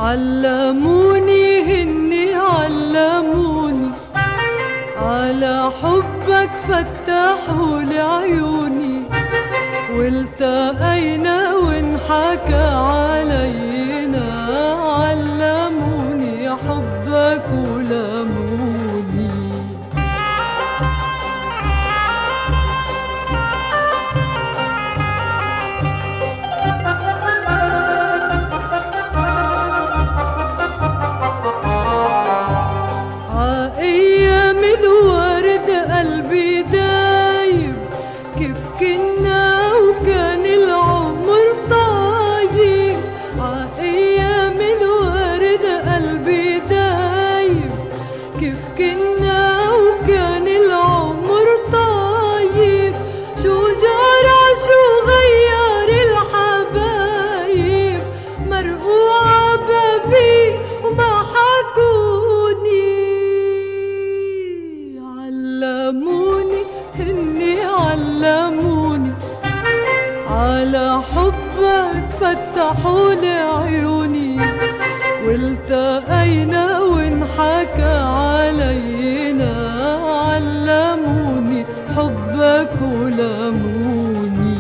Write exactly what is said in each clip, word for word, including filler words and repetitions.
علموني هني علموني على حبك فتحوا لي عيوني، والتقينا وانحكى علينا، علموني حبك ولموني. عايام الورد قلبي دايب، كيف كنا وكان العمر طايب. عايام الورد قلبي دايب، كيف كنا وكان العمر طايب. شو جرى شو غير الحبايب، مرقوعة بابي وما حكوني. علموني هني علموني على حبك فتحوا لي عيوني، والتقينا وانحكى علينا، علموني حبك ولموني.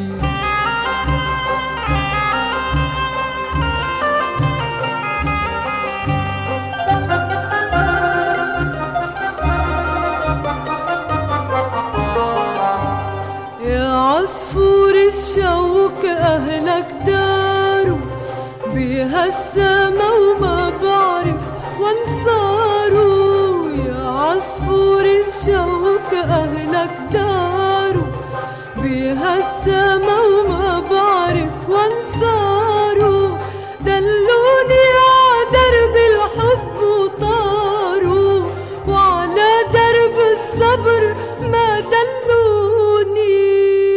يا عصفور الشوك أهلك داروا بها السما وما بعرف وانصاروا. يا عصفور الشوك أهلك داروا بها السما وما بعرف وانصاروا. دلوني ع درب الحب وطاروا، وعلى درب الصبر ما دلوني.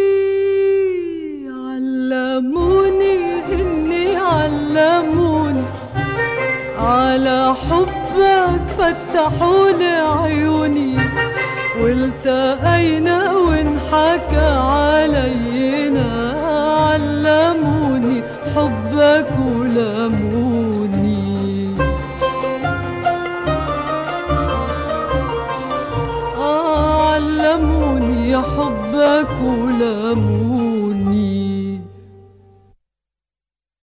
علموني هني علموني على حبك فتحوا لي عيوني، والتقينا وانحكى علينا، علموني حبك ولموني. آه علموني حبك ولموني.